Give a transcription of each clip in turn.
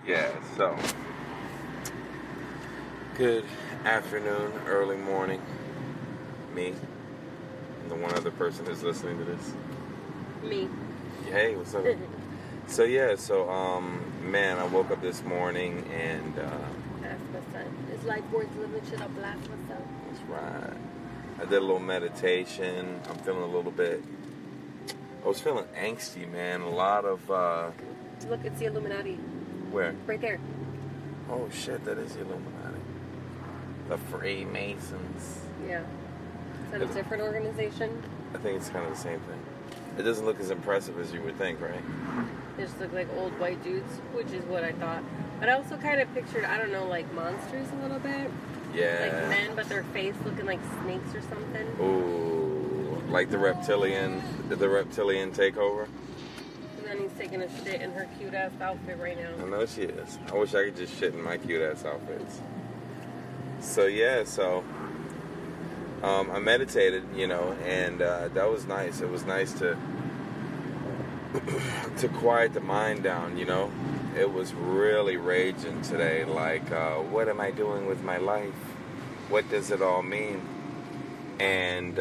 Yeah, so good afternoon, early morning. Me, and the one other person who's listening to this. Me. Hey, what's up? Man, I woke up this morning and Ask my son. Is life worth living? Should I blast myself? that's right. I did a little meditation. I'm feeling a little bit. I was feeling angsty, man. A lot of Look, it's the Illuminati. where? Right there. Oh shit, that is the Illuminati. The Freemasons. Yeah. Is that a different organization? I think it's kind of the same thing. It doesn't look as impressive as you would think, right? They just look like old white dudes, which is what I thought. But I also kind of pictured, I don't know, like monsters a little bit. Yeah. Like men, but their face looking like snakes or something. Ooh, like the reptilian takeover. And then he's taking a shit in her cute ass outfit right now. I know she is. I wish I could just shit in my cute ass outfits. I meditated, and that was nice. It was nice to quiet the mind down, It was really raging today. Like, what am I doing with my life? What does it all mean? And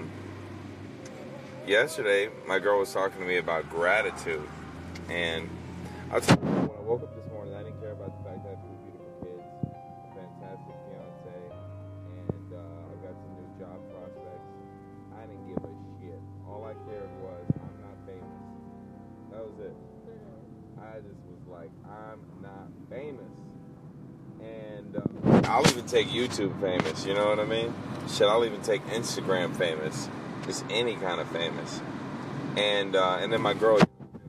yesterday, my girl was talking to me about gratitude. And I'll tell you, when I woke up this morning, I didn't care about the fact that I have two beautiful kids, a fantastic fiance, and I've got some new job prospects. I didn't give a shit. All I cared was I'm not famous. That was it. I just was like, I'm not famous. And I'll even take YouTube famous, you know what I mean? Shit, I'll even take Instagram famous. Just any kind of famous. And then my girl...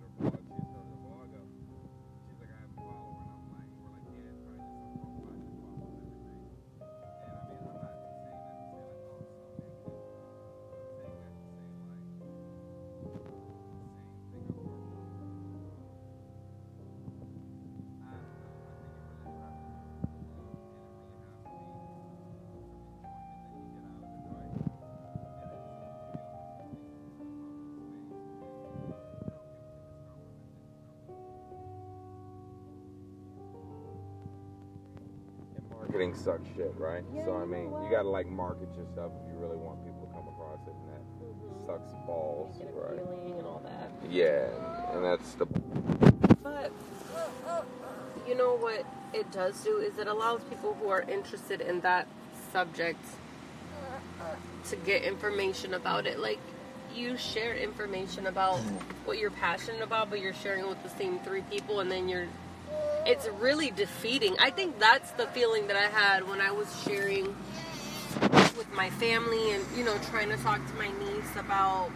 Marketing sucks shit, right? Yeah, so, I mean, you gotta, market your stuff if you really want people to come across it, and that sucks balls, Get a right? feeling and all that. Yeah, and that's the... But, you know what it does do is it allows people who are interested in that subject to get information about it. Like, you share information about what you're passionate about, but you're sharing it with the same three people, and then it's really defeating. I think that's the feeling that I had when I was sharing with my family and, trying to talk to my niece about,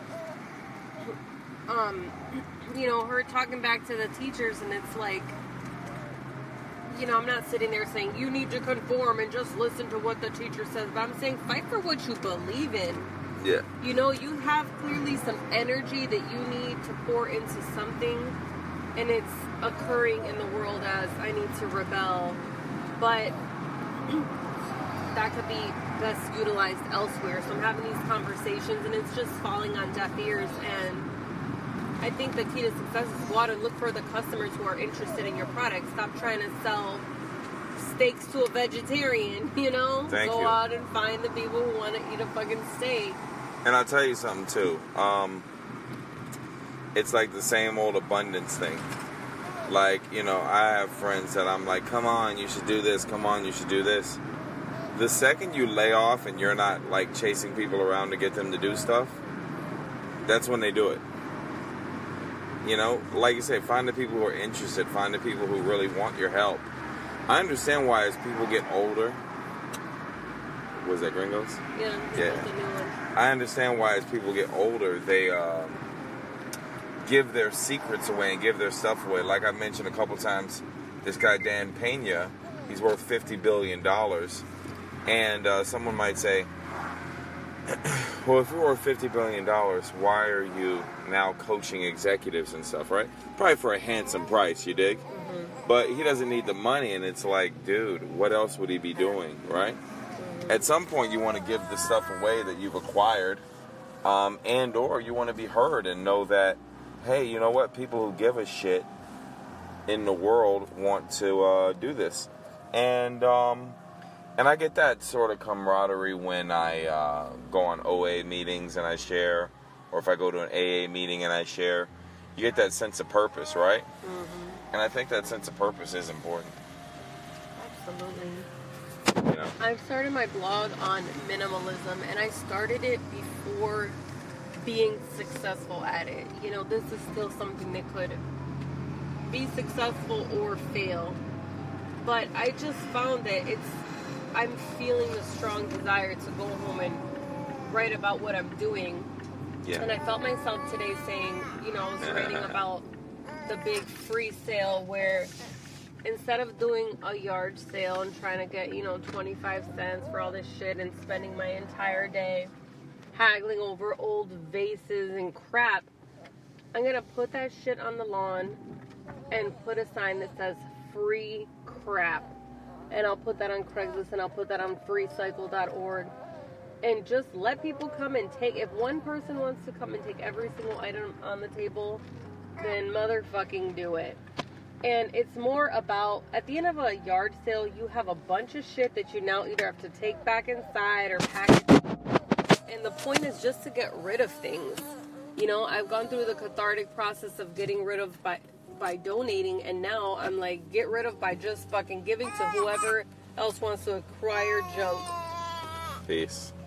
her talking back to the teachers, and it's like, I'm not sitting there saying, you need to conform and just listen to what the teacher says, but I'm saying, fight for what you believe in. Yeah. You have clearly some energy that you need to pour into something, and it's occurring in the world as I need to rebel, but that could be best utilized elsewhere. So I'm having these conversations, and it's just falling on deaf ears, and I think the key to success is go out and look for the customers who are interested in your product. Stop trying to sell steaks to a vegetarian, Thank Go you. out and find the people who want to eat a fucking steak. And I'll tell you something, too. It's like the same old abundance thing. I have friends that I'm like, come on, you should do this. Come on, you should do this. The second you lay off and you're not, chasing people around to get them to do stuff, that's when they do it. Like you say, find the people who are interested. Find the people who really want your help. I understand why as people get older... Was that Gringos? Yeah. The new one. I understand why as people get older, they give their secrets away and give their stuff away. Like I mentioned a couple times, this guy Dan Pena, he's worth $50 billion. And someone might say, well, if you're worth $50 billion, why are you now coaching executives and stuff, right? Probably for a handsome price, you dig? Mm-hmm. But he doesn't need the money, and it's like, dude, what else would he be doing, right? Mm-hmm. At some point, you want to give the stuff away that you've acquired, and or you want to be heard and know that, hey, you know what? People who give a shit, in the world want to do this. And I get that sort of camaraderie when I go on OA meetings and I share, or if I go to an AA meeting and I share. You get that sense of purpose, right? Mm-hmm. And I think that sense of purpose is important. Absolutely. You know? I've started my blog on minimalism, and I started it before being successful at it. You know, this is still something that could be successful or fail. But I just found that I'm feeling a strong desire to go home and write about what I'm doing. Yeah. And I felt myself today saying, you know, I was writing about the big free sale where instead of doing a yard sale and trying to get, 25 cents for all this shit and spending my entire day haggling over old vases and crap, I'm going to put that shit on the lawn and put a sign that says free crap. And I'll put that on Craigslist and I'll put that on freecycle.org. And just let people come and take. If one person wants to come and take every single item on the table, then motherfucking do it. And it's more about, at the end of a yard sale, you have a bunch of shit that you now either have to take back inside or package up. And the point is just to get rid of things. You know, I've gone through the cathartic process of getting rid of by donating, and now I'm like, get rid of by just fucking giving to whoever else wants to acquire junk. Peace.